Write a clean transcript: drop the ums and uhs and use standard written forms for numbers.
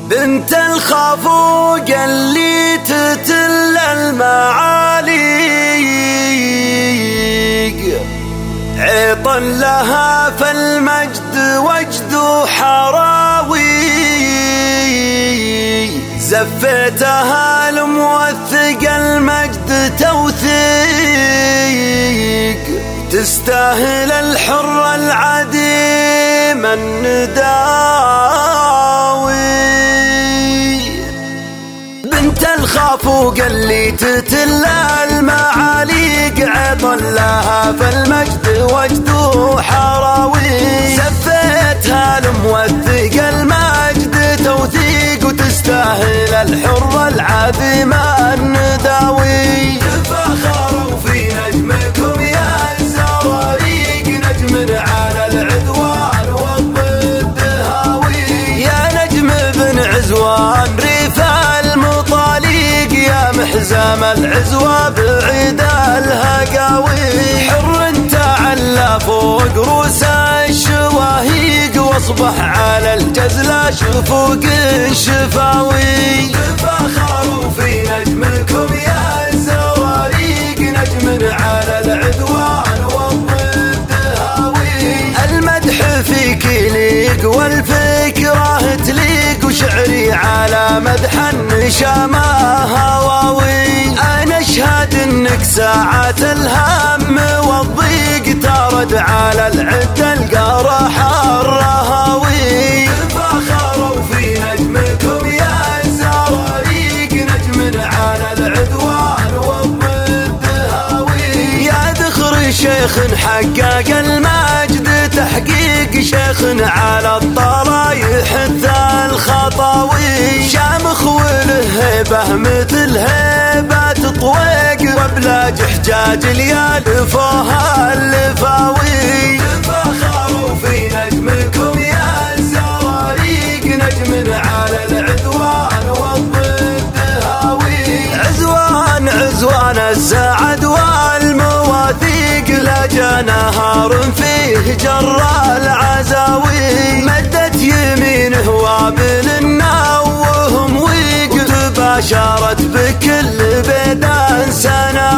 بنت الخافوق اللي تتل المعاليق، عيطا لها فالمجد وجد حراوي، زفيتها الموثق المجد توثيق، تستاهل الحر العديم النداوي. بنت الخافوق اللي تتل المعاليق، عيطا لها فالمجد وجد حراوي، زفيتها الموثق المجد توثيق، وتستاهل الحر العظيم النداوي. تفاخروا في نجمكم يا الزواريق، نجم على العدوان والضد هاوي، يا نجم بن عزوان ريف المطاليق، يا محزام العزوى بعيد الهقاوي، حر تعلى فوق روس الشواهيق، واصبح على الجزلة شفوق شفاوي. تفاخروا في نجمكم يا الزواريق، نجم على العدوان والضد هاوي، المدح فيك يليق والفكرة تليق، وشعري على مدح النشامة هواوي. أنا أشهد إنك ساعة الهم والضيق تارد على العد القرح الرهاوي. تفاخروا في نجمكم يا الزواريق، نجم على العدوان والضد هاوي، يا ذخر شيخ حقق المجد تحقيق، شيخ على الطرايح الخطاوي، شامخ وله هيبة مثل هيبة طويق، وبلاج حجاج اليال فوها اللفاوي. تفاخروا في نجمكم يا الزواريق، نجم على العدوان والضد هاوي، عزوان عزوان السعد والمواثيق، لجا نهار فيه جر العزاوي، مدت يمينه وابل النوهم ويق، وتباشرت بكل بيدان سنة